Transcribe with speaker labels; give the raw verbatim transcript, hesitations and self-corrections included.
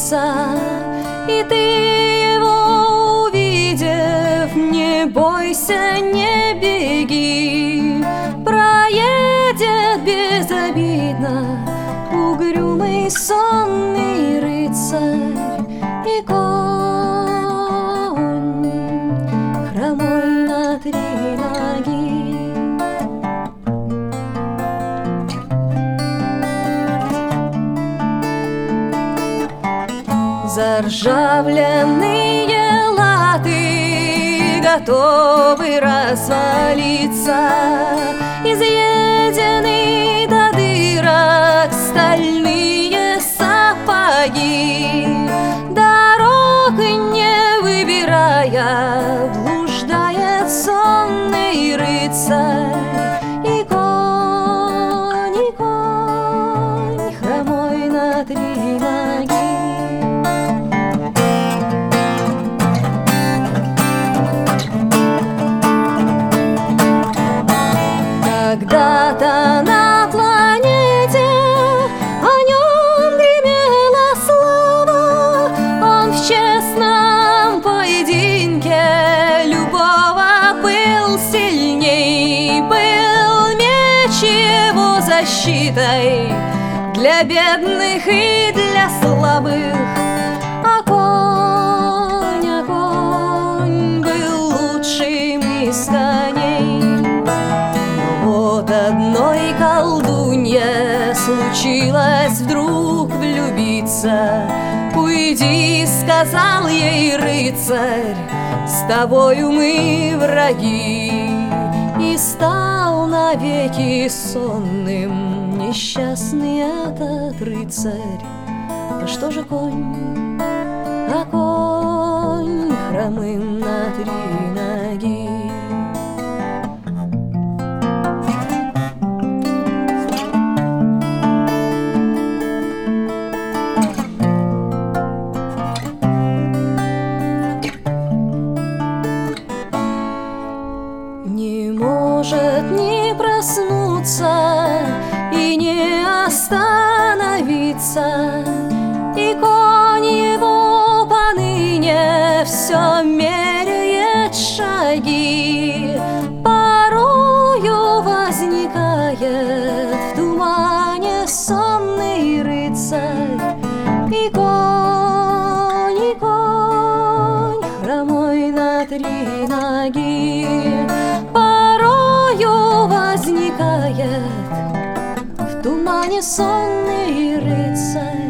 Speaker 1: рыться, и ты его увидев, не бойся, не беги, проедет безобидно угрюмый сонный рыцарь и конь хромой на три ноги. Заржавленные латы готовы развалиться, изъедены до дырок стальные сапоги. Дорог не выбирая, блуждает сонный рыцарь и конь, и конь хромой на три ноги. Когда-то на планете о нем гремела слава, он в честном поединке любого был сильней, был меч его защитой для бедных и для слабых, а конь, а конь был лучшим из коней. Вот одной колдунье случилось вдруг влюбиться. «Уйди», — сказал ей рыцарь, — «с тобою мы враги». И стал навеки сонным несчастный этот рыцарь. А что же конь? А конь хромым на три ноги. Не может не проснуться и не остановиться, и конь его поныне все меряет шаги. Порою возникает в тумане сонный рыцарь, и конь, и конь хромой на три ноги. Порою возникает в тумане сонный рыцарь.